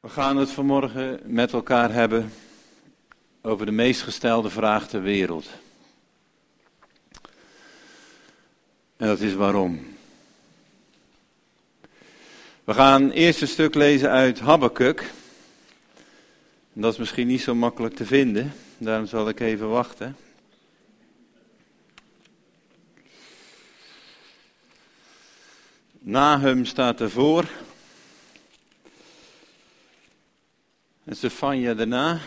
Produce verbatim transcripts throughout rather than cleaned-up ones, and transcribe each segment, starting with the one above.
We gaan het vanmorgen met elkaar hebben over de meest gestelde vraag ter wereld. En dat is waarom. We gaan eerst een stuk lezen uit Habakuk. En dat is misschien niet zo makkelijk te vinden, daarom zal ik even wachten. Nahum staat ervoor. En Sefanja daarna.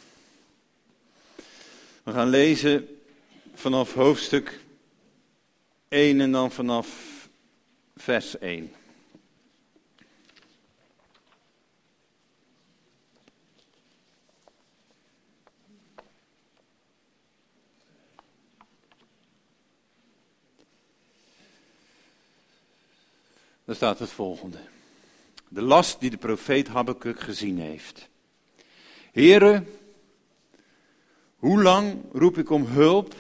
We gaan lezen vanaf hoofdstuk één en dan vanaf vers één. Daar staat het volgende. De last die de profeet Habakuk gezien heeft. Heere, hoe lang roep ik om hulp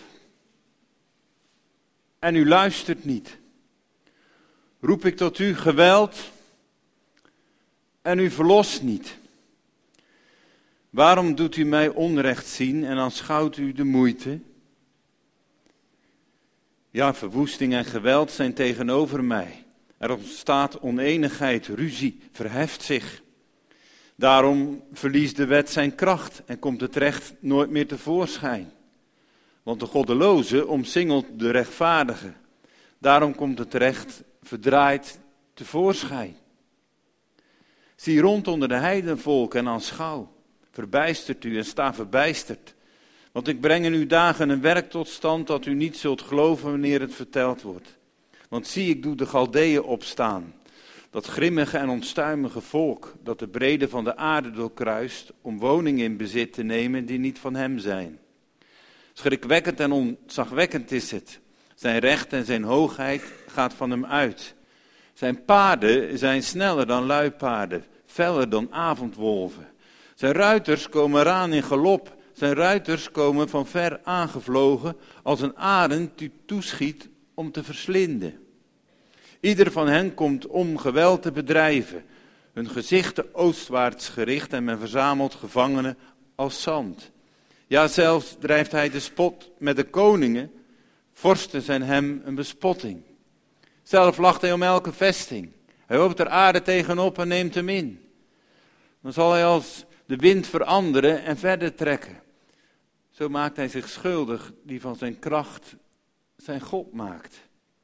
en u luistert niet? Roep ik tot u geweld en u verlost niet? Waarom doet u mij onrecht zien en aanschouwt u de moeite? Ja, verwoesting en geweld zijn tegenover mij. Er ontstaat oneenigheid, ruzie, verheft zich. Daarom verliest de wet zijn kracht en komt het recht nooit meer tevoorschijn. Want de goddeloze omsingelt de rechtvaardige. Daarom komt het recht verdraaid tevoorschijn. Zie rond onder de heidenvolken en aanschouw. Verbijstert u en sta verbijsterd. Want ik breng in uw dagen een werk tot stand dat u niet zult geloven wanneer het verteld wordt. Want zie, ik doe de Galdeeën opstaan. Dat grimmige en onstuimige volk dat de brede van de aarde doorkruist om woningen in bezit te nemen die niet van hem zijn. Schrikwekkend en ontzagwekkend is het. Zijn recht en zijn hoogheid gaat van hem uit. Zijn paarden zijn sneller dan luipaarden, feller dan avondwolven. Zijn ruiters komen eraan in galop. Zijn ruiters komen van ver aangevlogen als een arend die toeschiet om te verslinden. Ieder van hen komt om geweld te bedrijven, hun gezichten oostwaarts gericht en men verzamelt gevangenen als zand. Ja, zelfs drijft hij de spot met de koningen, vorsten zijn hem een bespotting. Zelf lacht hij om elke vesting, hij hoopt er aarde tegenop en neemt hem in. Dan zal hij als de wind veranderen en verder trekken. Zo maakt hij zich schuldig die van zijn kracht zijn God maakt.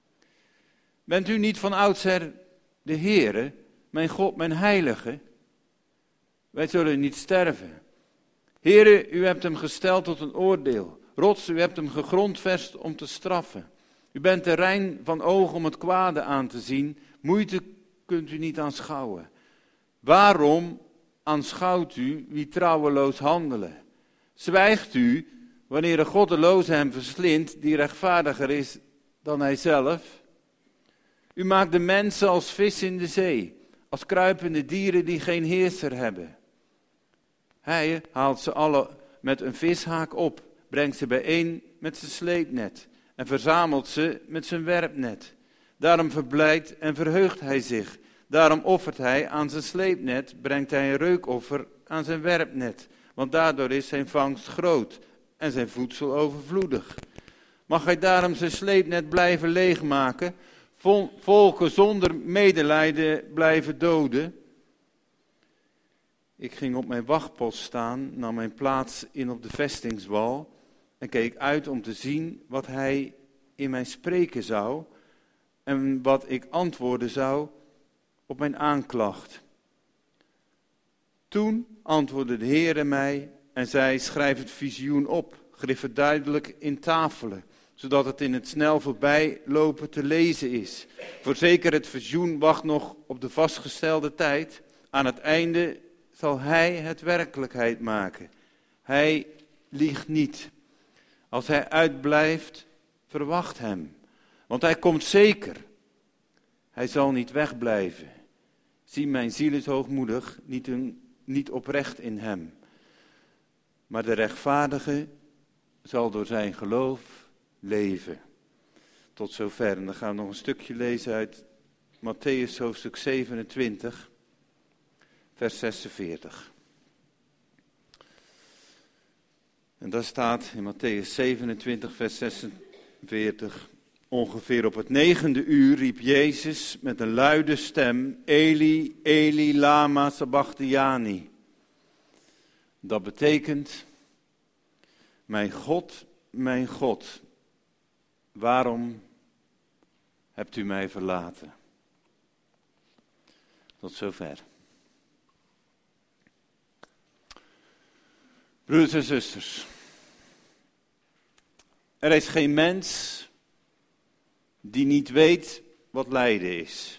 Bent u niet van oudsher de Heere, mijn God, mijn Heilige? Wij zullen niet sterven. Heere, u hebt hem gesteld tot een oordeel. Rots, u hebt hem gegrondvest om te straffen. U bent te rein van oog om het kwade aan te zien. Moeite kunt u niet aanschouwen. Waarom aanschouwt u wie trouweloos handelen? Zwijgt u wanneer de goddeloze hem verslindt, die rechtvaardiger is dan hij zelf? U maakt de mensen als vis in de zee, als kruipende dieren die geen heerser hebben. Hij haalt ze alle met een vishaak op, brengt ze bijeen met zijn sleepnet en verzamelt ze met zijn werpnet. Daarom verblijdt en verheugt hij zich. Daarom offert hij aan zijn sleepnet, brengt hij een reukoffer aan zijn werpnet. Want daardoor is zijn vangst groot en zijn voedsel overvloedig. Mag hij daarom zijn sleepnet blijven leegmaken, volken zonder medelijden blijven doden? Ik ging op mijn wachtpost staan, nam mijn plaats in op de vestingswal en keek uit om te zien wat hij in mij spreken zou en wat ik antwoorden zou op mijn aanklacht. Toen antwoordde de Heere mij en zei: schrijf het visioen op, grif het duidelijk in tafelen, zodat het in het snel voorbijlopen te lezen is. Voorzeker, het visioen wacht nog op de vastgestelde tijd. Aan het einde zal hij het werkelijkheid maken. Hij liegt niet. Als hij uitblijft, verwacht hem. Want hij komt zeker. Hij zal niet wegblijven. Zie, mijn ziel is hoogmoedig, niet, een, niet oprecht in hem. Maar de rechtvaardige zal door zijn geloof leven. Tot zover. En dan gaan we nog een stukje lezen uit Mattheüs hoofdstuk zevenentwintig. vers zesenveertig. En daar staat in Mattheüs zevenentwintig, vers zesenveertig... Ongeveer op het negende uur riep Jezus met een luide stem, Eli, Eli, lama sabachthani. Dat betekent, mijn God, mijn God, waarom hebt u mij verlaten? Tot zover. Broeders en zusters, er is geen mens die niet weet wat lijden is.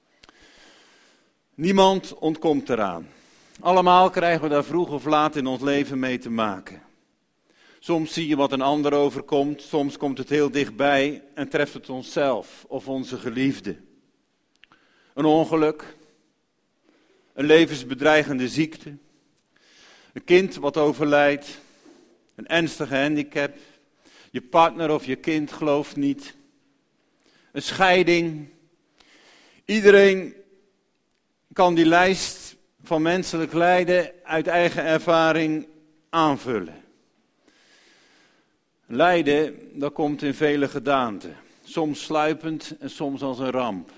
Niemand ontkomt eraan. Allemaal krijgen we daar vroeg of laat in ons leven mee te maken. Soms zie je wat een ander overkomt, soms komt het heel dichtbij en treft het onszelf of onze geliefde. Een ongeluk, een levensbedreigende ziekte, een kind wat overlijdt, een ernstige handicap, je partner of je kind gelooft niet, een scheiding. Iedereen kan die lijst van menselijk lijden uit eigen ervaring aanvullen. Lijden, dat komt in vele gedaanten. Soms sluipend en soms als een ramp.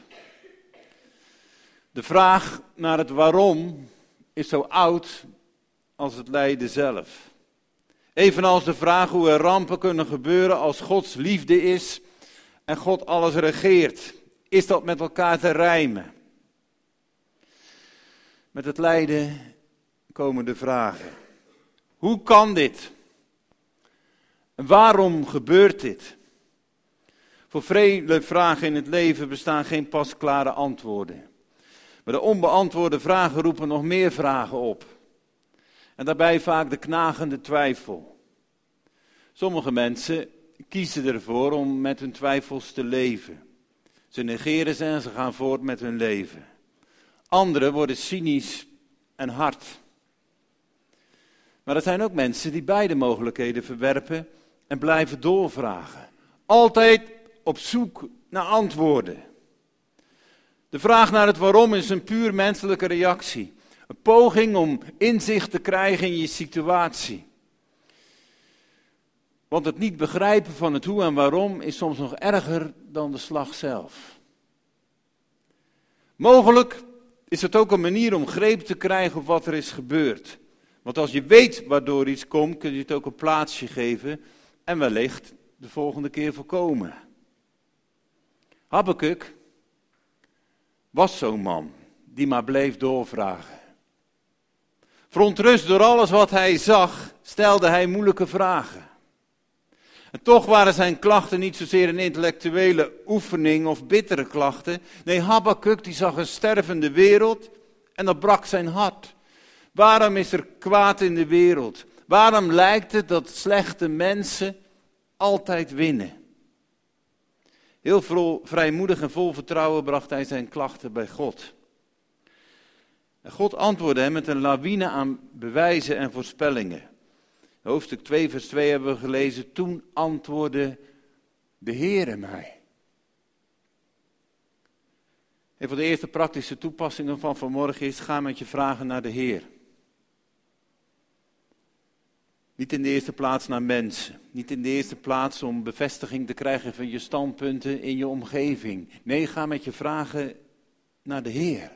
De vraag naar het waarom is zo oud als het lijden zelf. Evenals de vraag hoe er rampen kunnen gebeuren als Gods liefde is en God alles regeert. Is dat met elkaar te rijmen? Met het lijden komen de vragen. Hoe kan dit? Waarom gebeurt dit? Voor vele vragen in het leven bestaan geen pasklare antwoorden. Maar de onbeantwoorde vragen roepen nog meer vragen op. En daarbij vaak de knagende twijfel. Sommige mensen kiezen ervoor om met hun twijfels te leven. Ze negeren ze en ze gaan voort met hun leven. Anderen worden cynisch en hard. Maar er zijn ook mensen die beide mogelijkheden verwerpen en blijven doorvragen. Altijd op zoek naar antwoorden. De vraag naar het waarom is een puur menselijke reactie. Een poging om inzicht te krijgen in je situatie. Want het niet begrijpen van het hoe en waarom is soms nog erger dan de slag zelf. Mogelijk is het ook een manier om greep te krijgen op wat er is gebeurd. Want als je weet waardoor iets komt, kun je het ook een plaatsje geven en wellicht de volgende keer voorkomen. Habakuk was zo'n man die maar bleef doorvragen. Verontrust door alles wat hij zag, stelde hij moeilijke vragen. En toch waren zijn klachten niet zozeer een intellectuele oefening of bittere klachten. Nee, Habakuk die zag een stervende wereld en dat brak zijn hart. Waarom is er kwaad in de wereld? Waarom lijkt het dat slechte mensen altijd winnen? Heel vol, vrijmoedig en vol vertrouwen bracht hij zijn klachten bij God. En God antwoordde hem met een lawine aan bewijzen en voorspellingen. Hoofdstuk twee, vers twee hebben we gelezen. Toen antwoordde de Heere mij. Een van de eerste praktische toepassingen van vanmorgen is: ga met je vragen naar de Heer. Niet in de eerste plaats naar mensen. Niet in de eerste plaats om bevestiging te krijgen van je standpunten in je omgeving. Nee, ga met je vragen naar de Heer.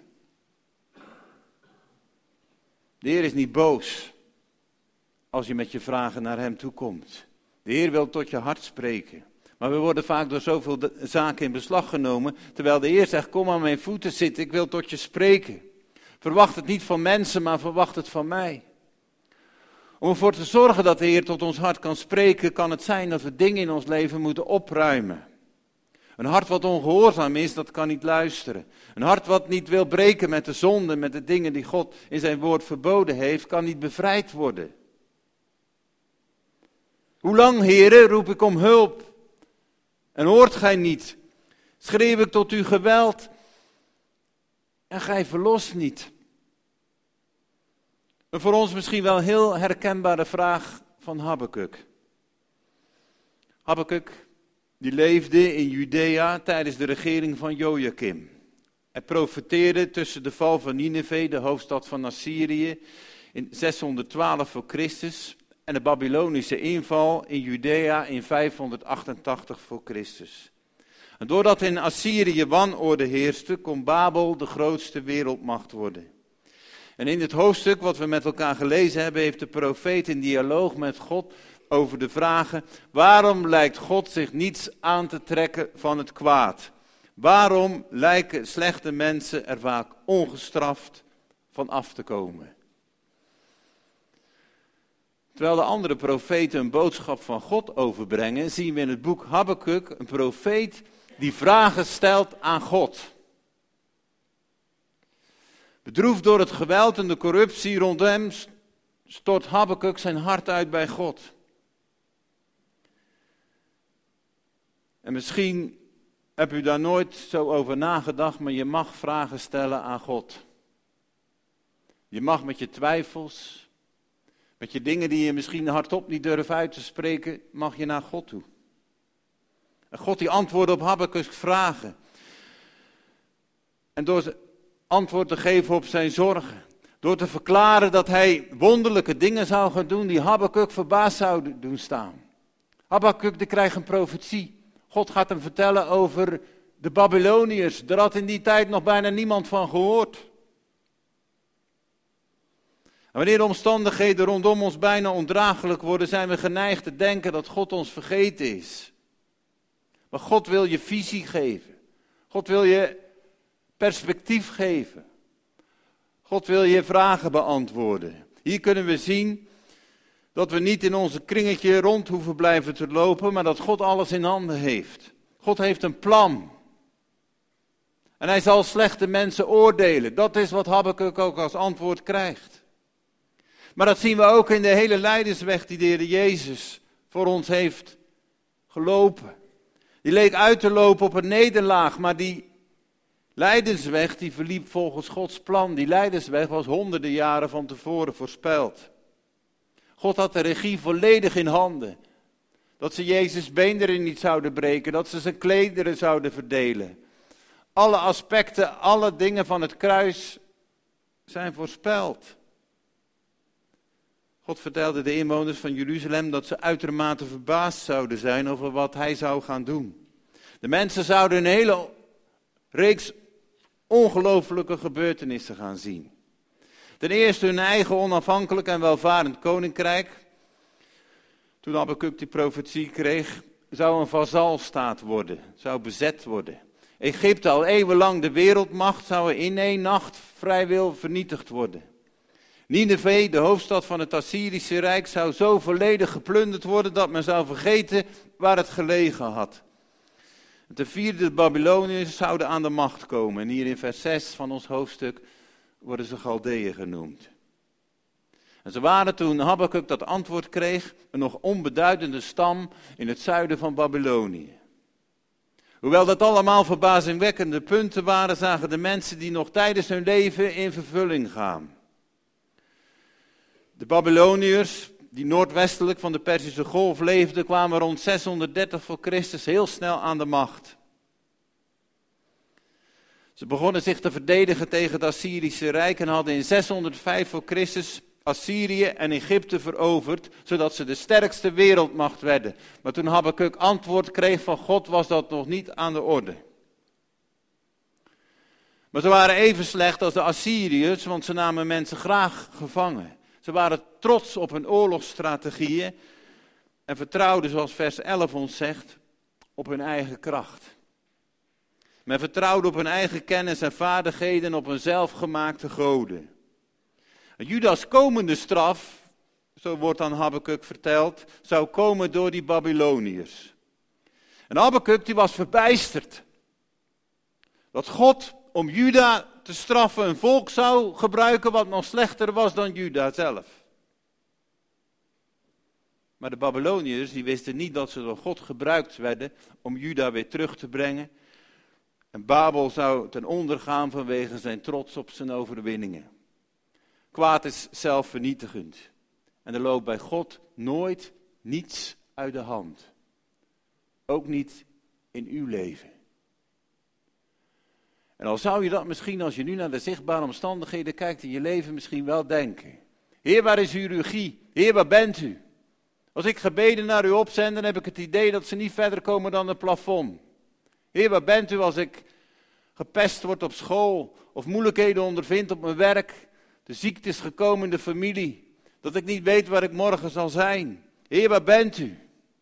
De Heer is niet boos als je met je vragen naar hem toe komt. De Heer wil tot je hart spreken. Maar we worden vaak door zoveel zaken in beslag genomen, terwijl de Heer zegt: kom aan mijn voeten zitten, ik wil tot je spreken. Verwacht het niet van mensen, maar verwacht het van mij. Om ervoor te zorgen dat de Heer tot ons hart kan spreken, kan het zijn dat we dingen in ons leven moeten opruimen. Een hart wat ongehoorzaam is, dat kan niet luisteren. Een hart wat niet wil breken met de zonde, met de dingen die God in zijn woord verboden heeft, kan niet bevrijd worden. Hoe lang, Heere, roep ik om hulp en hoort gij niet? Schreeuw ik tot uw geweld en gij verlost niet? Een voor ons misschien wel heel herkenbare vraag van Habakuk. Habakuk, die leefde in Judea tijdens de regering van Jojakim. Hij profeteerde tussen de val van Nineve, de hoofdstad van Assyrië, in zeshonderdtwaalf voor Christus en de Babylonische inval in Judea in vijfhonderdachtentachtig voor Christus. En doordat in Assyrië wanorde heerste, kon Babel de grootste wereldmacht worden. En in het hoofdstuk wat we met elkaar gelezen hebben, heeft de profeet in dialoog met God over de vragen: waarom lijkt God zich niets aan te trekken van het kwaad? Waarom lijken slechte mensen er vaak ongestraft van af te komen? Terwijl de andere profeten een boodschap van God overbrengen, zien we in het boek Habakuk een profeet die vragen stelt aan God. Bedroefd door het geweld en de corruptie rond hem, stort Habakuk zijn hart uit bij God. En misschien heb u daar nooit zo over nagedacht, maar je mag vragen stellen aan God. Je mag met je twijfels, met je dingen die je misschien hardop niet durft uit te spreken, mag je naar God toe. En God die antwoordde op Habakuk's vragen. En door antwoord te geven op zijn zorgen. Door te verklaren dat hij wonderlijke dingen zou gaan doen die Habakuk verbaasd zouden doen staan. Habakuk die krijgt een profetie. God gaat hem vertellen over de Babyloniërs. Daar had in die tijd nog bijna niemand van gehoord. En wanneer de omstandigheden rondom ons bijna ondraaglijk worden, zijn we geneigd te denken dat God ons vergeten is. Maar God wil je visie geven. God wil je perspectief geven. God wil je vragen beantwoorden. Hier kunnen we zien dat we niet in onze kringetje rond hoeven blijven te lopen, maar dat God alles in handen heeft. God heeft een plan. En hij zal slechte mensen oordelen. Dat is wat Habakuk ook als antwoord krijgt. Maar dat zien we ook in de hele lijdensweg die de Heer Jezus voor ons heeft gelopen. Die leek uit te lopen op een nederlaag, maar die lijdensweg die verliep volgens Gods plan. Die lijdensweg was honderden jaren van tevoren voorspeld. God had de regie volledig in handen. Dat ze Jezus' beenderen niet zouden breken, dat ze zijn klederen zouden verdelen. Alle aspecten, alle dingen van het kruis zijn voorspeld. God vertelde de inwoners van Jeruzalem dat ze uitermate verbaasd zouden zijn over wat hij zou gaan doen. De mensen zouden een hele reeks ongelooflijke gebeurtenissen gaan zien. Ten eerste hun eigen onafhankelijk en welvarend koninkrijk. Toen Habakuk die profetie kreeg, zou een vazalstaat worden, zou bezet worden. Egypte, al eeuwenlang de wereldmacht, zou in één nacht vrijwel vernietigd worden. Nineve, de hoofdstad van het Assyrische Rijk, zou zo volledig geplunderd worden dat men zou vergeten waar het gelegen had. Ten vierde, de Babyloniërs zouden aan de macht komen. En hier in vers zes van ons hoofdstuk worden ze Galdeeën genoemd. En ze waren toen Habakuk dat antwoord kreeg, een nog onbeduidende stam in het zuiden van Babylonië. Hoewel dat allemaal verbazingwekkende punten waren, zagen de mensen die nog tijdens hun leven in vervulling gaan. De Babyloniërs, die noordwestelijk van de Perzische Golf leefden, kwamen rond zeshonderddertig voor Christus heel snel aan de macht. Ze begonnen zich te verdedigen tegen het Assyrische Rijk en hadden in zeshonderdvijf voor Christus Assyrië en Egypte veroverd, zodat ze de sterkste wereldmacht werden. Maar toen Habakuk antwoord kreeg van God, was dat nog niet aan de orde. Maar ze waren even slecht als de Assyriërs, want ze namen mensen graag gevangen. Ze waren trots op hun oorlogsstrategieën en vertrouwden, zoals vers elf ons zegt, op hun eigen kracht. Men vertrouwde op hun eigen kennis en vaardigheden en op hun zelfgemaakte goden. Judas komende straf, zo wordt aan Habakuk verteld, zou komen door die Babyloniërs. En Habakuk die was verbijsterd. Dat God om Juda te straffen een volk zou gebruiken wat nog slechter was dan Juda zelf. Maar de Babyloniërs die wisten niet dat ze door God gebruikt werden om Juda weer terug te brengen. En Babel zou ten onder gaan vanwege zijn trots op zijn overwinningen. Kwaad is zelfvernietigend. En er loopt bij God nooit niets uit de hand. Ook niet in uw leven. En al zou je dat misschien, als je nu naar de zichtbare omstandigheden kijkt in je leven, misschien wel denken. Heer, waar is uw regie? Heer, waar bent u? Als ik gebeden naar u opzend, dan heb ik het idee dat ze niet verder komen dan het plafond. Heer, waar bent u als ik gepest word op school of moeilijkheden ondervind op mijn werk? De ziekte is gekomen in de familie, dat ik niet weet waar ik morgen zal zijn. Heer, waar bent u?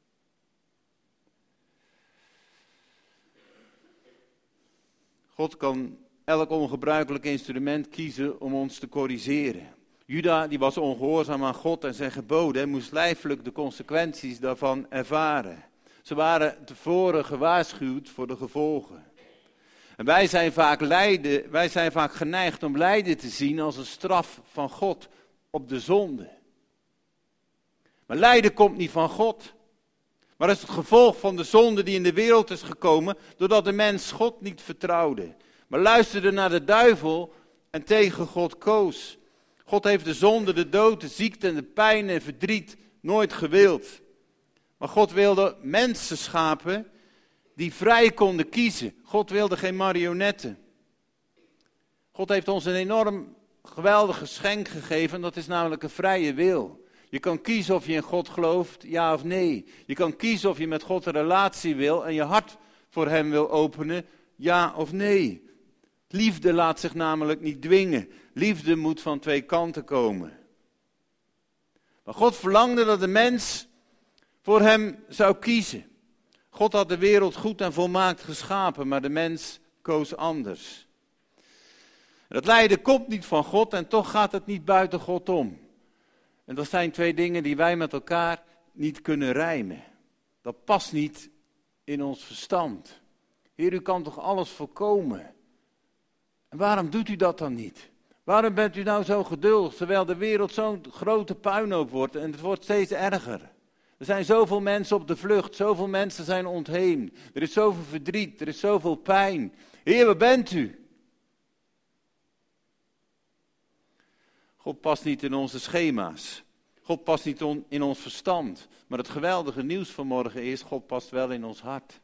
God kan elk ongebruikelijk instrument kiezen om ons te corrigeren. Juda die was ongehoorzaam aan God en zijn geboden en moest lijfelijk de consequenties daarvan ervaren. Ze waren tevoren gewaarschuwd voor de gevolgen. En wij zijn vaak lijden, wij zijn vaak geneigd om lijden te zien als een straf van God op de zonde. Maar lijden komt niet van God. Maar is het gevolg van de zonde die in de wereld is gekomen, doordat de mens God niet vertrouwde. Maar luisterde naar de duivel en tegen God koos. God heeft de zonde, de dood, de ziekte en de pijn en verdriet nooit gewild. Maar God wilde mensen schapen die vrij konden kiezen. God wilde geen marionetten. God heeft ons een enorm geweldig geschenk gegeven, dat is namelijk een vrije wil. Je kan kiezen of je in God gelooft, ja of nee. Je kan kiezen of je met God een relatie wil en je hart voor hem wil openen, ja of nee. Liefde laat zich namelijk niet dwingen. Liefde moet van twee kanten komen. Maar God verlangde dat de mens voor hem zou kiezen. God had de wereld goed en volmaakt geschapen, maar de mens koos anders. Dat lijden komt niet van God en toch gaat het niet buiten God om. En dat zijn twee dingen die wij met elkaar niet kunnen rijmen. Dat past niet in ons verstand. Heer, u kan toch alles voorkomen? En waarom doet u dat dan niet? Waarom bent u nou zo geduldig, terwijl de wereld zo'n grote puinhoop wordt en het wordt steeds erger? Er zijn zoveel mensen op de vlucht, zoveel mensen zijn ontheemd. Er is zoveel verdriet, er is zoveel pijn. Heer, waar bent u? God past niet in onze schema's. God past niet on, in ons verstand. Maar het geweldige nieuws vanmorgen is, God past wel in ons hart.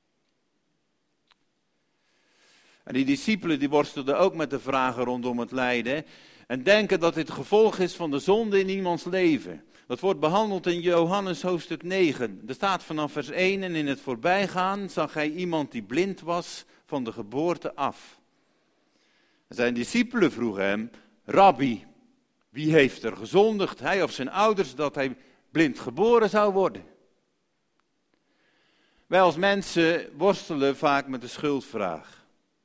En die discipelen die worstelden ook met de vragen rondom het lijden. En denken dat dit gevolg is van de zonde in iemands leven. Dat wordt behandeld in Johannes hoofdstuk negen. Er staat vanaf vers één, en in het voorbijgaan zag hij iemand die blind was van de geboorte af. En zijn discipelen vroegen hem, Rabbi, wie heeft er gezondigd, hij of zijn ouders, dat hij blind geboren zou worden? Wij als mensen worstelen vaak met de schuldvraag.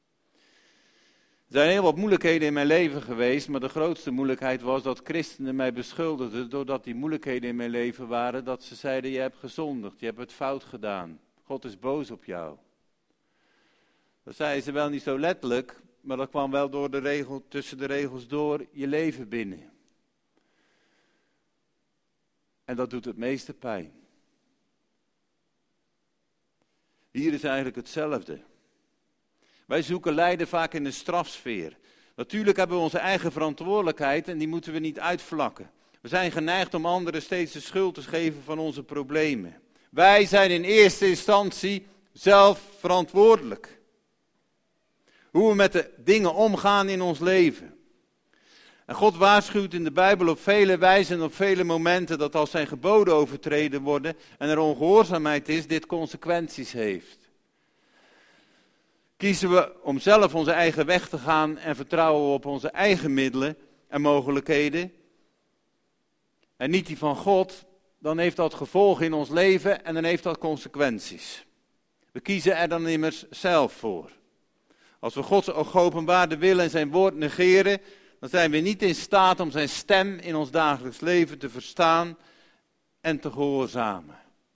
Er zijn heel wat moeilijkheden in mijn leven geweest, maar de grootste moeilijkheid was dat christenen mij beschuldigden, doordat die moeilijkheden in mijn leven waren, dat ze zeiden, je hebt gezondigd, je hebt het fout gedaan, God is boos op jou. Dat zeiden ze wel niet zo letterlijk, maar dat kwam wel door de regel, tussen de regels door je leven binnen. En dat doet het meeste pijn. Hier is eigenlijk hetzelfde. Wij zoeken lijden vaak in de strafsfeer. Natuurlijk hebben we onze eigen verantwoordelijkheid en die moeten we niet uitvlakken. We zijn geneigd om anderen steeds de schuld te geven van onze problemen. Wij zijn in eerste instantie zelf verantwoordelijk. Hoe we met de dingen omgaan in ons leven. En God waarschuwt in de Bijbel op vele wijzen en op vele momenten dat als zijn geboden overtreden worden en er ongehoorzaamheid is, dit consequenties heeft. Kiezen we om zelf onze eigen weg te gaan en vertrouwen we op onze eigen middelen en mogelijkheden en niet die van God, dan heeft dat gevolgen in ons leven en dan heeft dat consequenties. We kiezen er dan immers zelf voor. Als we Gods geopenbaarde wil en zijn woord negeren, dan zijn we niet in staat om zijn stem in ons dagelijks leven te verstaan en te gehoorzamen.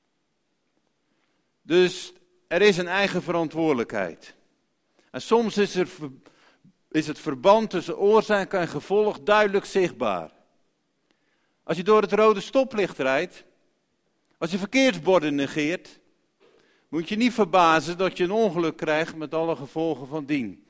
Dus er is een eigen verantwoordelijkheid. En soms is, er, is het verband tussen oorzaak en gevolg duidelijk zichtbaar. Als je door het rode stoplicht rijdt, als je verkeersborden negeert, moet je niet verbazen dat je een ongeluk krijgt met alle gevolgen van dien.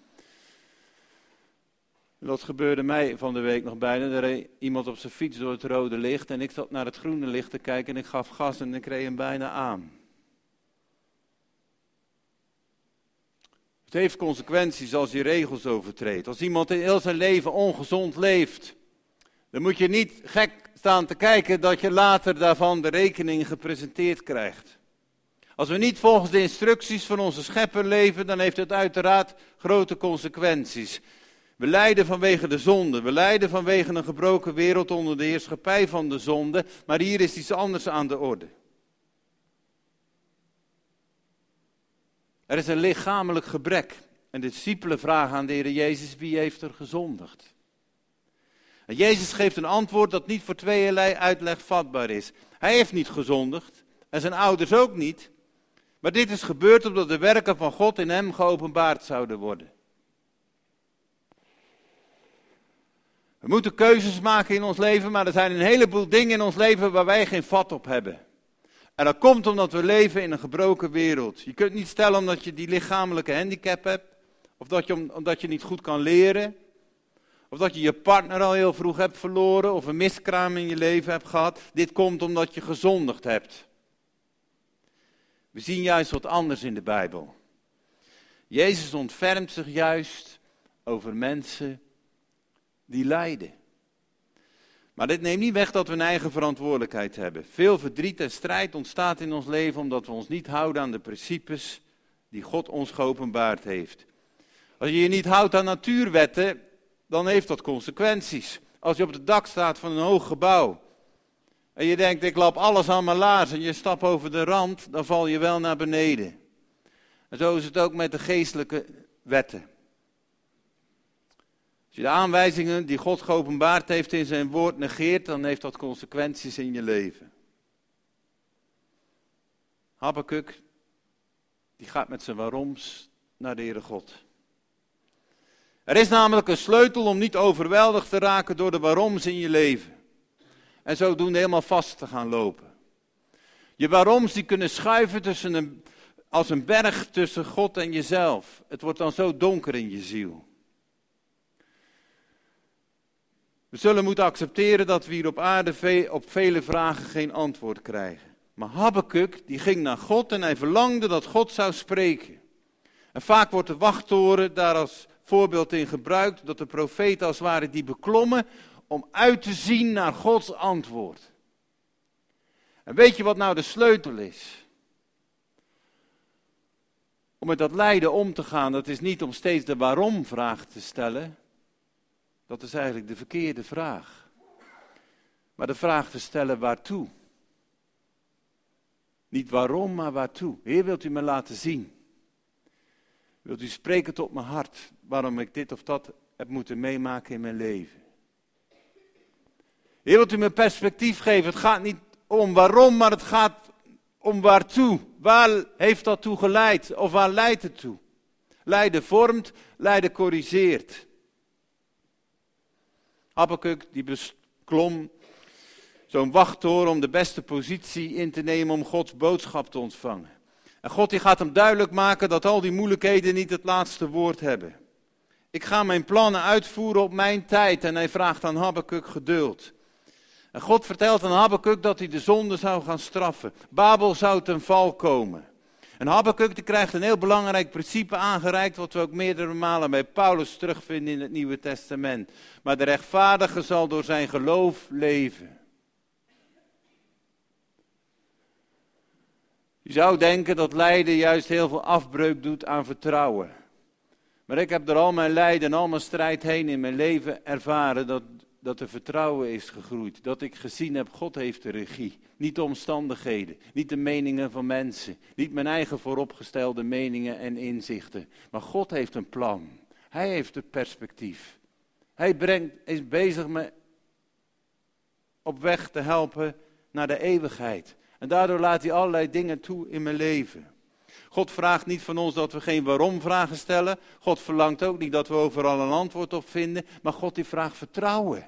Dat gebeurde mij van de week nog bijna. Er reed iemand op zijn fiets door het rode licht en ik zat naar het groene licht te kijken en ik gaf gas en ik reed hem bijna aan. Het heeft consequenties als je regels overtreedt. Als iemand in heel zijn leven ongezond leeft, dan moet je niet gek staan te kijken dat je later daarvan de rekening gepresenteerd krijgt. Als we niet volgens de instructies van onze schepper leven, dan heeft het uiteraard grote consequenties. We lijden vanwege de zonde, we lijden vanwege een gebroken wereld onder de heerschappij van de zonde, maar hier is iets anders aan de orde. Er is een lichamelijk gebrek. En de discipelen vragen aan de Heer Jezus, wie heeft er gezondigd? En Jezus geeft een antwoord dat niet voor tweeërlei uitleg vatbaar is. Hij heeft niet gezondigd en zijn ouders ook niet. Maar dit is gebeurd omdat de werken van God in hem geopenbaard zouden worden. We moeten keuzes maken in ons leven, maar er zijn een heleboel dingen in ons leven waar wij geen vat op hebben. En dat komt omdat we leven in een gebroken wereld. Je kunt niet stellen omdat je die lichamelijke handicap hebt, of dat je, omdat je niet goed kan leren, of dat je je partner al heel vroeg hebt verloren, of een miskraam in je leven hebt gehad. Dit komt omdat je gezondigd hebt. We zien juist wat anders in de Bijbel. Jezus ontfermt zich juist over mensen die lijden. Maar dit neemt niet weg dat we een eigen verantwoordelijkheid hebben. Veel verdriet en strijd ontstaat in ons leven omdat we ons niet houden aan de principes die God ons geopenbaard heeft. Als je je niet houdt aan natuurwetten, dan heeft dat consequenties. Als je op het dak staat van een hoog gebouw en je denkt, ik lap alles aan mijn laars en je stapt over de rand, dan val je wel naar beneden. En zo is het ook met de geestelijke wetten. Als je de aanwijzingen die God geopenbaard heeft in zijn woord negeert, dan heeft dat consequenties in je leven. Habakuk, die gaat met zijn waaroms naar de Heere God. Er is namelijk een sleutel om niet overweldigd te raken door de waaroms in je leven. En zodoende helemaal vast te gaan lopen. Je waaroms die kunnen schuiven tussen een, als een berg tussen God en jezelf. Het wordt dan zo donker in je ziel. We zullen moeten accepteren dat we hier op aarde op vele vragen geen antwoord krijgen. Maar Habakuk, die ging naar God en hij verlangde dat God zou spreken. En vaak wordt de wachttoren daar als voorbeeld in gebruikt, dat de profeten als het ware die beklommen om uit te zien naar Gods antwoord. En weet je wat nou de sleutel is? Om met dat lijden om te gaan, dat is niet om steeds de waarom-vraag te stellen. Dat is eigenlijk de verkeerde vraag. Maar de vraag te stellen waartoe. Niet waarom, maar waartoe. Heer, wilt u me laten zien? Wilt u spreken tot mijn hart, waarom ik dit of dat heb moeten meemaken in mijn leven? Heer, wilt u me perspectief geven? Het gaat niet om waarom, maar het gaat om waartoe. Waar heeft dat toe geleid? Of waar leidt het toe? Lijden vormt, lijden corrigeert. Habakuk die beklom zo'n wachttoren om de beste positie in te nemen om Gods boodschap te ontvangen. En God die gaat hem duidelijk maken dat al die moeilijkheden niet het laatste woord hebben. Ik ga mijn plannen uitvoeren op mijn tijd en hij vraagt aan Habakuk geduld. En God vertelt aan Habakuk dat hij de zonde zou gaan straffen. Babel zou ten val komen. En Habakuk die krijgt een heel belangrijk principe aangereikt, wat we ook meerdere malen bij Paulus terugvinden in het Nieuwe Testament. Maar de rechtvaardige zal door zijn geloof leven. Je zou denken dat lijden juist heel veel afbreuk doet aan vertrouwen. Maar ik heb door al mijn lijden en al mijn strijd heen in mijn leven ervaren dat, dat er vertrouwen is gegroeid. Dat ik gezien heb, God heeft de regie. Niet de omstandigheden, niet de meningen van mensen. Niet mijn eigen vooropgestelde meningen en inzichten. Maar God heeft een plan. Hij heeft het perspectief. Hij brengt, is bezig me op weg te helpen naar de eeuwigheid. En daardoor laat hij allerlei dingen toe in mijn leven. God vraagt niet van ons dat we geen waarom-vragen stellen. God verlangt ook niet dat we overal een antwoord op vinden. Maar God die vraagt vertrouwen.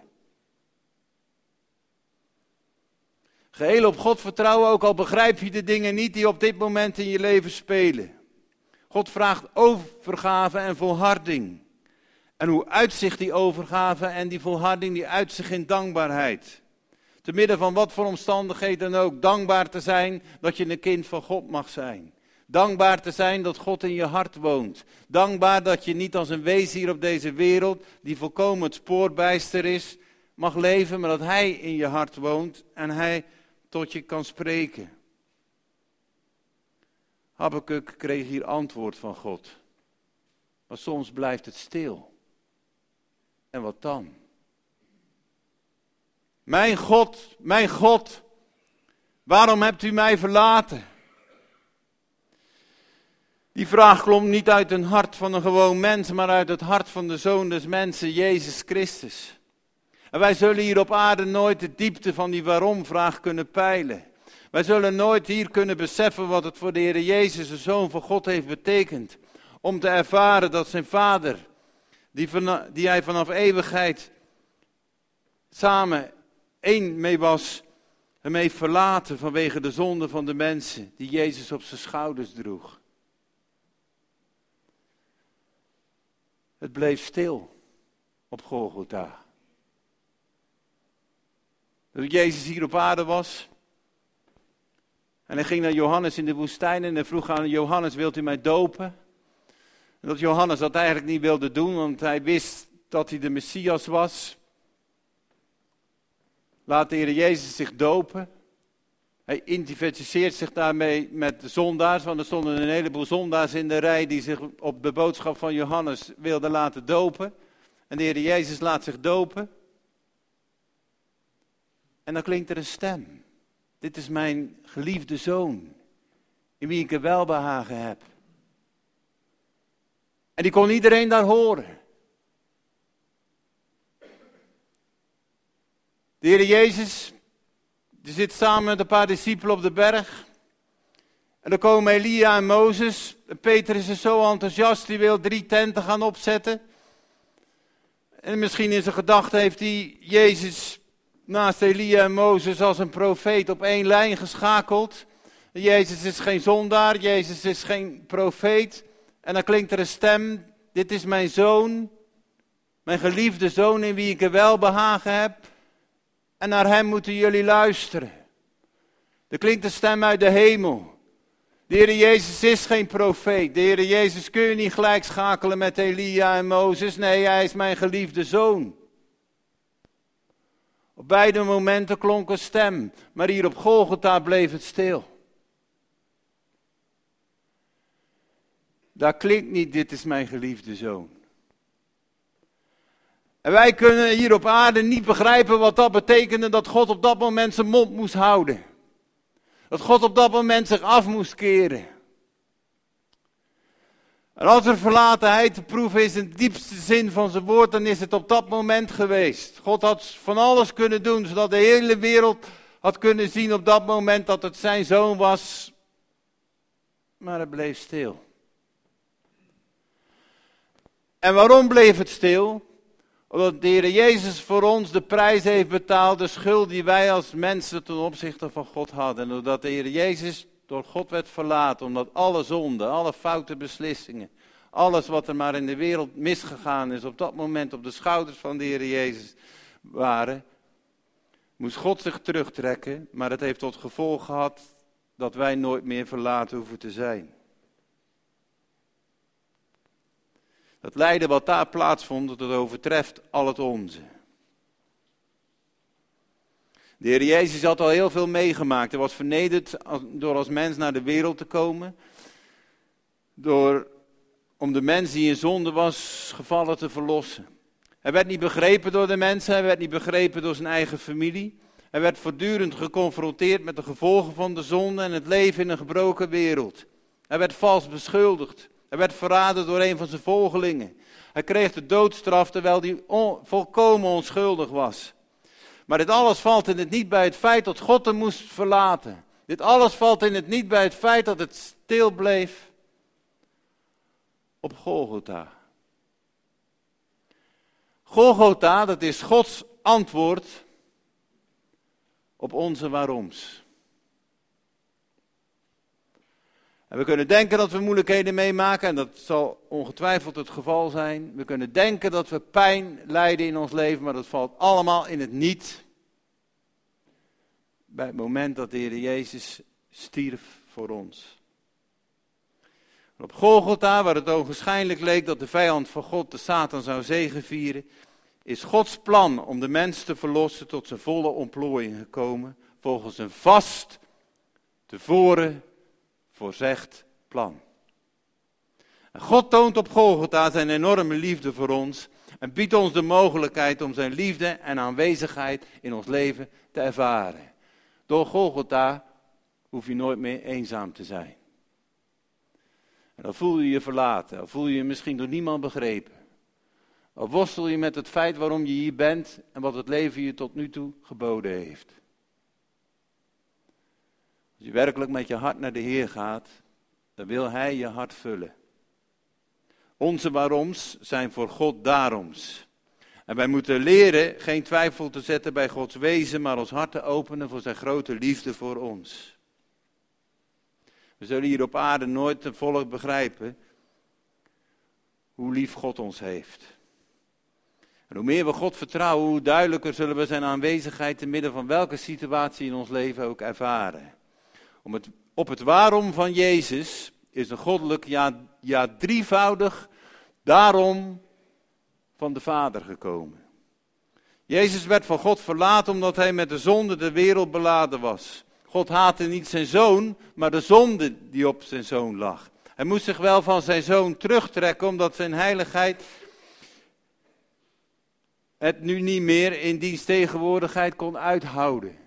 Geheel op God vertrouwen, ook al begrijp je de dingen niet die op dit moment in je leven spelen. God vraagt overgave en volharding. En hoe uitzicht die overgave en die volharding, die uitzicht in dankbaarheid. Te midden van wat voor omstandigheden dan ook, dankbaar te zijn dat je een kind van God mag zijn. Dankbaar te zijn dat God in je hart woont. Dankbaar dat je niet als een wezen hier op deze wereld, die volkomen het spoorbijster is, mag leven, maar dat Hij in je hart woont en Hij tot je kan spreken. Habakuk kreeg hier antwoord van God. Maar soms blijft het stil. En wat dan? Mijn God, mijn God, waarom hebt u mij verlaten? Die vraag klonk niet uit een hart van een gewoon mens, maar uit het hart van de Zoon des mensen, Jezus Christus. En wij zullen hier op aarde nooit de diepte van die waarom-vraag kunnen peilen. Wij zullen nooit hier kunnen beseffen wat het voor de Heer Jezus, de Zoon van God, heeft betekend. Om te ervaren dat zijn Vader, die, van, die hij vanaf eeuwigheid samen één mee was, hem heeft verlaten vanwege de zonde van de mensen die Jezus op zijn schouders droeg. Het bleef stil op Golgotha. Dat Jezus hier op aarde was. En hij ging naar Johannes in de woestijn en hij vroeg aan Johannes, wilt u mij dopen? En dat Johannes dat eigenlijk niet wilde doen, want hij wist dat hij de Messias was. Laat de Heer Jezus zich dopen. Hij identificeert zich daarmee met de zondaars, want er stonden een heleboel zondaars in de rij die zich op de boodschap van Johannes wilden laten dopen. En de Heer Jezus laat zich dopen. En dan klinkt er een stem. Dit is mijn geliefde Zoon, in wie ik een welbehagen heb. En die kon iedereen daar horen. De Heer Jezus, die zit samen met een paar discipelen op de berg. En dan komen Elia en Mozes. En Petrus is zo enthousiast, die wil drie tenten gaan opzetten. En misschien in zijn gedachten heeft hij Jezus naast Elia en Mozes als een profeet op één lijn geschakeld. Jezus is geen zondaar, Jezus is geen profeet. En dan klinkt er een stem, dit is mijn Zoon, mijn geliefde Zoon in wie ik een welbehagen heb. En naar hem moeten jullie luisteren. Er klinkt een stem uit de hemel. De Heer Jezus is geen profeet. De Heer Jezus kun je niet gelijk schakelen met Elia en Mozes. Nee, hij is mijn geliefde Zoon. Op beide momenten klonk een stem, maar hier op Golgotha bleef het stil. Daar klinkt niet, dit is mijn geliefde Zoon. En wij kunnen hier op aarde niet begrijpen wat dat betekende, dat God op dat moment zijn mond moest houden. Dat God op dat moment zich af moest keren. En als er verlatenheid te proeven is in de diepste zin van zijn woord, dan is het op dat moment geweest. God had van alles kunnen doen, zodat de hele wereld had kunnen zien op dat moment dat het zijn Zoon was. Maar het bleef stil. En waarom bleef het stil? Omdat de Heer Jezus voor ons de prijs heeft betaald, de schuld die wij als mensen ten opzichte van God hadden. En doordat de Heer Jezus door God werd verlaten, omdat alle zonden, alle foute beslissingen, alles wat er maar in de wereld misgegaan is, op dat moment op de schouders van de Heer Jezus waren, moest God zich terugtrekken, maar het heeft tot gevolg gehad dat wij nooit meer verlaten hoeven te zijn. Het lijden wat daar plaatsvond, dat overtreft al het onze. De Heer Jezus had al heel veel meegemaakt. Hij was vernederd door als mens naar de wereld te komen. Door, om de mens die in zonde was gevallen te verlossen. Hij werd niet begrepen door de mensen, hij werd niet begrepen door zijn eigen familie. Hij werd voortdurend geconfronteerd met de gevolgen van de zonde en het leven in een gebroken wereld. Hij werd vals beschuldigd. Hij werd verraden door een van zijn volgelingen. Hij kreeg de doodstraf terwijl hij on, volkomen onschuldig was. Maar dit alles valt in het niet bij het feit dat God hem moest verlaten. Dit alles valt in het niet bij het feit dat het stil bleef op Golgotha. Golgotha, dat is Gods antwoord op onze waaroms. En we kunnen denken dat we moeilijkheden meemaken, en dat zal ongetwijfeld het geval zijn. We kunnen denken dat we pijn lijden in ons leven, maar dat valt allemaal in het niet. Bij het moment dat de Heer Jezus stierf voor ons. Op Golgotha, waar het ogenschijnlijk leek dat de vijand van God, de Satan, zou zegevieren, is Gods plan om de mens te verlossen tot zijn volle ontplooiing gekomen, volgens een vast, tevoren voorzegd plan. En God toont op Golgotha zijn enorme liefde voor ons en biedt ons de mogelijkheid om zijn liefde en aanwezigheid in ons leven te ervaren. Door Golgotha hoef je nooit meer eenzaam te zijn. En dan voel je je verlaten, dan voel je je misschien door niemand begrepen. Dan worstel je met het feit waarom je hier bent en wat het leven je tot nu toe geboden heeft. Als je werkelijk met je hart naar de Heer gaat, dan wil Hij je hart vullen. Onze waaroms zijn voor God daaroms. En wij moeten leren geen twijfel te zetten bij Gods wezen, maar ons hart te openen voor zijn grote liefde voor ons. We zullen hier op aarde nooit ten volle begrijpen hoe lief God ons heeft. En hoe meer we God vertrouwen, hoe duidelijker zullen we zijn aanwezigheid te midden van welke situatie in ons leven ook ervaren. Om het, op het waarom van Jezus is een goddelijk, ja, ja drievoudig, daarom van de Vader gekomen. Jezus werd van God verlaten omdat hij met de zonde de wereld beladen was. God haatte niet zijn zoon, maar de zonde die op zijn zoon lag. Hij moest zich wel van zijn zoon terugtrekken, omdat zijn heiligheid het nu niet meer in diens tegenwoordigheid kon uithouden.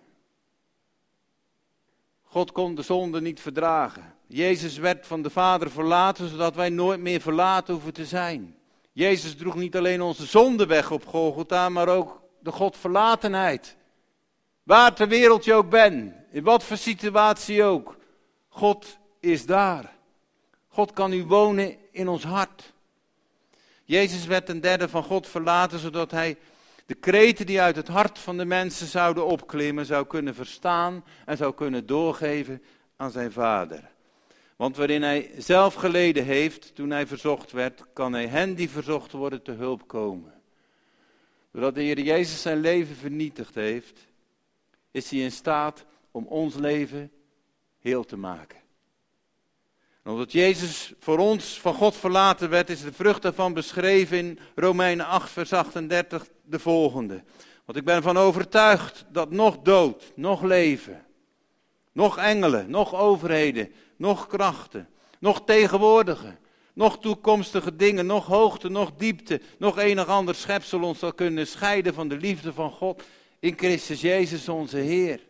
God kon de zonde niet verdragen. Jezus werd van de Vader verlaten, zodat wij nooit meer verlaten hoeven te zijn. Jezus droeg niet alleen onze zonde weg op Golgotha, maar ook de Godverlatenheid. Waar ter wereld je ook bent, in wat voor situatie ook, God is daar. God kan nu wonen in ons hart. Jezus werd ten derde van God verlaten, zodat hij de kreten die uit het hart van de mensen zouden opklimmen, zou kunnen verstaan en zou kunnen doorgeven aan zijn Vader. Want waarin hij zelf geleden heeft, toen hij verzocht werd, kan hij hen die verzocht worden te hulp komen. Doordat de Heer Jezus zijn leven vernietigd heeft, is hij in staat om ons leven heel te maken. En omdat Jezus voor ons van God verlaten werd, is de vrucht daarvan beschreven in Romeinen acht vers achtendertig de volgende. Want ik ben ervan overtuigd dat nog dood, nog leven, nog engelen, nog overheden, nog krachten, nog tegenwoordige, nog toekomstige dingen, nog hoogte, nog diepte, nog enig ander schepsel ons zal kunnen scheiden van de liefde van God in Christus Jezus onze Heer.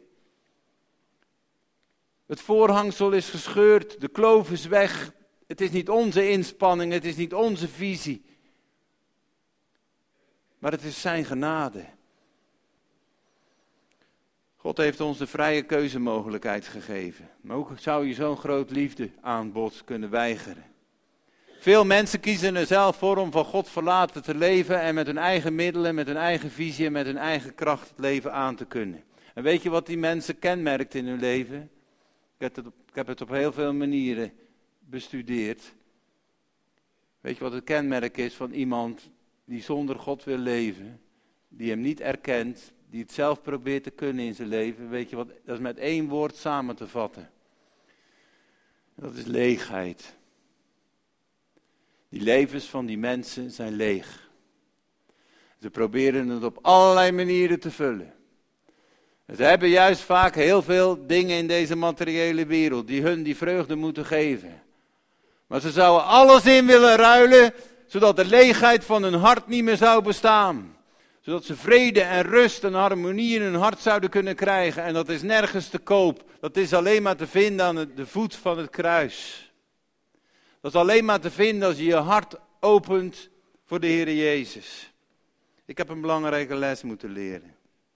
Het voorhangsel is gescheurd, de kloof is weg. Het is niet onze inspanning, het is niet onze visie. Maar het is zijn genade. God heeft ons de vrije keuzemogelijkheid gegeven. Maar hoe zou je zo'n groot liefdeaanbod kunnen weigeren? Veel mensen kiezen er zelf voor om van God verlaten te leven en met hun eigen middelen, met hun eigen visie en met hun eigen kracht het leven aan te kunnen. En weet je wat die mensen kenmerkt in hun leven? Ik heb het op, ik heb het op heel veel manieren bestudeerd. Weet je wat het kenmerk is van iemand die zonder God wil leven, die hem niet erkent, die het zelf probeert te kunnen in zijn leven? Weet je wat, dat is met één woord samen te vatten. Dat is leegheid. Die levens van die mensen zijn leeg. Ze proberen het op allerlei manieren te vullen. Ze hebben juist vaak heel veel dingen in deze materiële wereld die hun die vreugde moeten geven. Maar ze zouden alles in willen ruilen, zodat de leegheid van hun hart niet meer zou bestaan. Zodat ze vrede en rust en harmonie in hun hart zouden kunnen krijgen. En dat is nergens te koop. Dat is alleen maar te vinden aan de voet van het kruis. Dat is alleen maar te vinden als je je hart opent voor de Heer Jezus. Ik heb een belangrijke les moeten leren.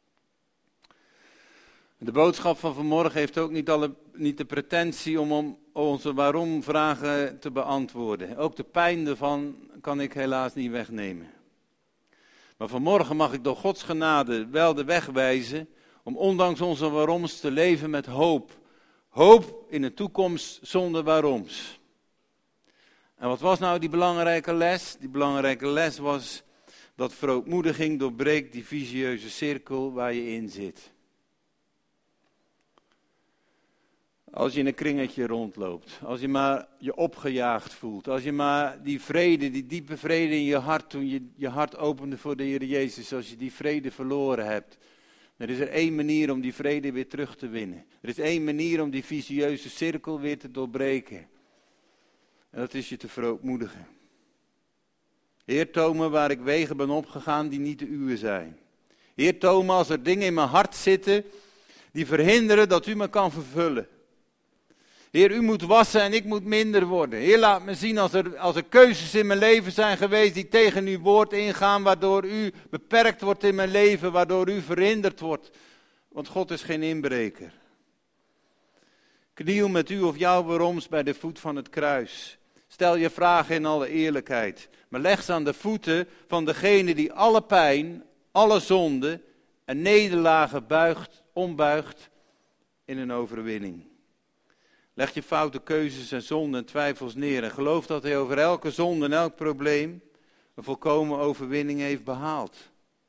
De boodschap van vanmorgen heeft ook niet, alle, niet de pretentie om, om onze waarom-vragen te beantwoorden. Ook de pijn ervan kan ik helaas niet wegnemen. Maar vanmorgen mag ik door Gods genade wel de weg wijzen om ondanks onze waaroms te leven met hoop. Hoop in een toekomst zonder waaroms. En wat was nou die belangrijke les? Die belangrijke les was dat verootmoediging doorbreekt die vicieuze cirkel waar je in zit. Als je in een kringetje rondloopt, als je maar je opgejaagd voelt, als je maar die vrede, die diepe vrede in je hart, toen je je hart opende voor de Heer Jezus, als je die vrede verloren hebt. Er is er één manier om die vrede weer terug te winnen. Er is één manier om die vicieuze cirkel weer te doorbreken. En dat is je te verootmoedigen. Heer, toon me waar ik wegen ben opgegaan die niet de uwe zijn. Heer, toon me als er dingen in mijn hart zitten die verhinderen dat u me kan vervullen. Heer, u moet wassen en ik moet minder worden. Heer, laat me zien als er, als er keuzes in mijn leven zijn geweest die tegen uw woord ingaan, waardoor u beperkt wordt in mijn leven, waardoor u verhinderd wordt. Want God is geen inbreker. Kniel met u of jouw waaroms bij de voet van het kruis. Stel je vragen in alle eerlijkheid, maar leg ze aan de voeten van degene die alle pijn, alle zonde en nederlagen buigt, ombuigt in een overwinning. Leg je foute keuzes en zonden en twijfels neer en geloof dat hij over elke zonde en elk probleem een volkomen overwinning heeft behaald.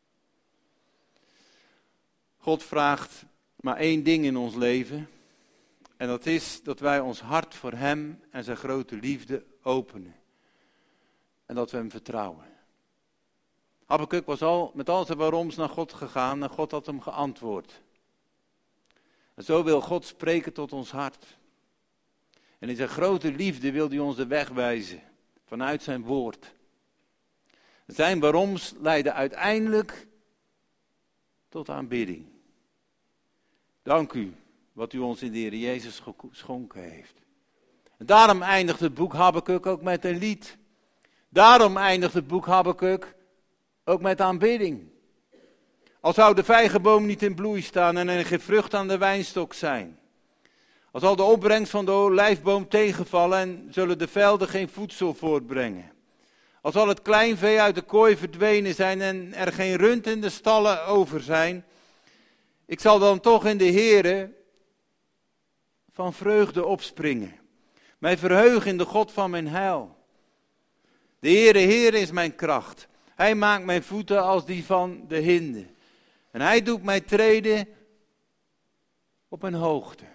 God vraagt maar één ding in ons leven en dat is dat wij ons hart voor hem en zijn grote liefde openen. En dat we hem vertrouwen. Habakuk was al met al zijn waaroms naar God gegaan en God had hem geantwoord. En zo wil God spreken tot ons hart. En in zijn grote liefde wil hij ons de weg wijzen, vanuit zijn woord. Zijn waaroms leiden uiteindelijk tot aanbidding. Dank u wat u ons in de Heer Jezus geschonken heeft. En daarom eindigt het boek Habakuk ook met een lied. Daarom eindigt het boek Habakuk ook met aanbidding. Al zou de vijgenboom niet in bloei staan en er geen vrucht aan de wijnstok zijn. Al zal de opbrengst van de olijfboom tegenvallen en zullen de velden geen voedsel voortbrengen. Al zal het kleinvee uit de kooi verdwenen zijn en er geen rund in de stallen over zijn. Ik zal dan toch in de Heere van vreugde opspringen. Mij verheugen in de God van mijn heil. De Heere, Heere is mijn kracht. Hij maakt mijn voeten als die van de hinde. En hij doet mij treden op een hoogte.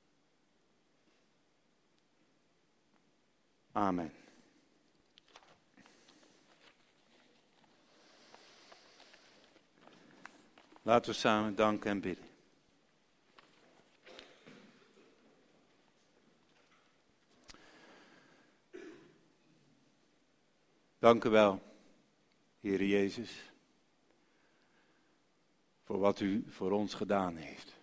Amen. Laten we samen danken en bidden. Dank u wel, Heere Jezus, voor wat u voor ons gedaan heeft.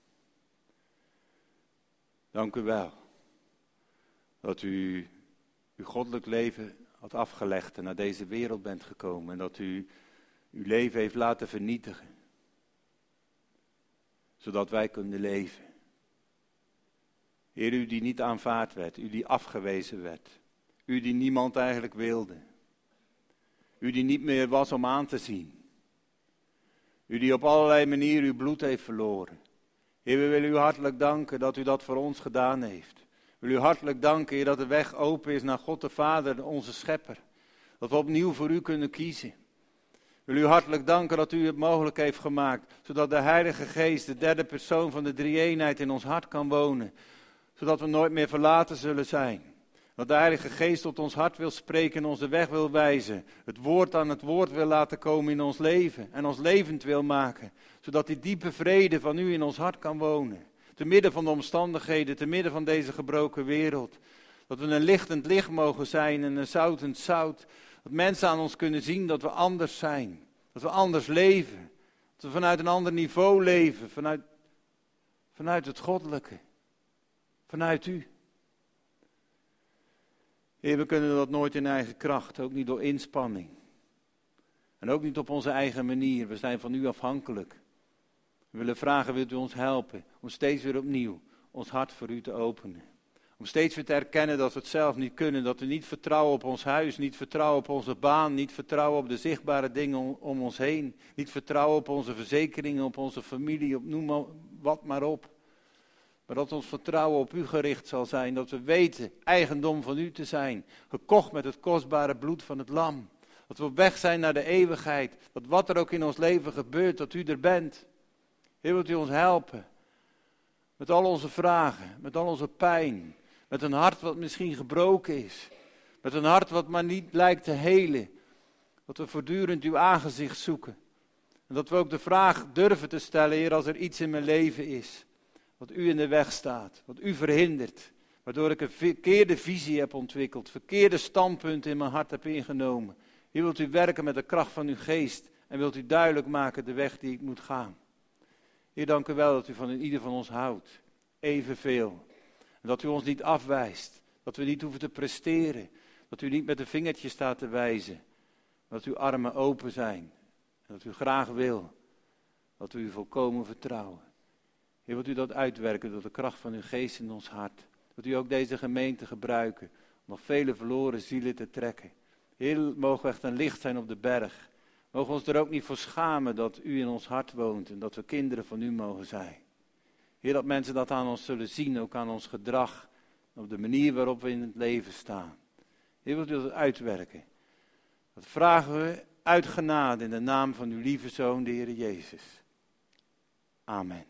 Dank u wel dat u uw goddelijk leven had afgelegd en naar deze wereld bent gekomen en dat u uw leven heeft laten vernietigen, zodat wij kunnen leven. Heer, u die niet aanvaard werd, u die afgewezen werd, u die niemand eigenlijk wilde, u die niet meer was om aan te zien, u die op allerlei manieren uw bloed heeft verloren. Heer, we willen u hartelijk danken dat u dat voor ons gedaan heeft. We willen u hartelijk danken, Heer, dat de weg open is naar God de Vader, onze Schepper. Dat we opnieuw voor u kunnen kiezen. We willen u hartelijk danken dat u het mogelijk heeft gemaakt, zodat de Heilige Geest, de derde persoon van de drie-eenheid, in ons hart kan wonen. Zodat we nooit meer verlaten zullen zijn. Dat de Heilige Geest tot ons hart wil spreken en onze weg wil wijzen. Het woord aan het woord wil laten komen in ons leven en ons levend wil maken. Zodat die diepe vrede van u in ons hart kan wonen. Te midden van de omstandigheden, te midden van deze gebroken wereld. Dat we een lichtend licht mogen zijn en een zoutend zout. Dat mensen aan ons kunnen zien dat we anders zijn. Dat we anders leven. Dat we vanuit een ander niveau leven. Vanuit, vanuit het goddelijke. Vanuit u. Heer, we kunnen dat nooit in eigen kracht. Ook niet door inspanning. En ook niet op onze eigen manier. We zijn van u afhankelijk. We willen vragen, wilt u ons helpen om steeds weer opnieuw ons hart voor u te openen. Om steeds weer te erkennen dat we het zelf niet kunnen. Dat we niet vertrouwen op ons huis, niet vertrouwen op onze baan, niet vertrouwen op de zichtbare dingen om, om ons heen. Niet vertrouwen op onze verzekeringen, op onze familie, op noem maar wat maar op. Maar dat ons vertrouwen op u gericht zal zijn. Dat we weten eigendom van u te zijn. Gekocht met het kostbare bloed van het lam. Dat we op weg zijn naar de eeuwigheid. Dat wat er ook in ons leven gebeurt, dat u er bent. Heer, wilt u ons helpen Met al onze vragen, met al onze pijn. Met een hart wat misschien gebroken is. Met een hart wat maar niet lijkt te helen. Dat we voortdurend uw aangezicht zoeken. En dat we ook de vraag durven te stellen, Heer, als er iets in mijn leven is. Wat u in de weg staat, wat u verhindert. Waardoor ik een verkeerde visie heb ontwikkeld. Verkeerde standpunten in mijn hart heb ingenomen. Hier wilt u werken met de kracht van uw geest. En wilt u duidelijk maken de weg die ik moet gaan. Heer, dank u wel dat u van ieder van ons houdt. Evenveel. En dat u ons niet afwijst. Dat we niet hoeven te presteren. Dat u niet met een vingertje staat te wijzen. Dat uw armen open zijn. En dat u graag wil. Dat we u volkomen vertrouwen. Heer, wilt u dat uitwerken door de kracht van uw geest in ons hart. Dat u ook deze gemeente gebruiken. Om nog vele verloren zielen te trekken. Heer, mogen we echt een licht zijn op de berg. Mogen we ons er ook niet voor schamen dat u in ons hart woont. En dat we kinderen van u mogen zijn. Heer, dat mensen dat aan ons zullen zien. Ook aan ons gedrag. Op de manier waarop we in het leven staan. Heer, wilt u dat uitwerken. Dat vragen we uit genade in de naam van uw lieve Zoon, de Heer Jezus. Amen.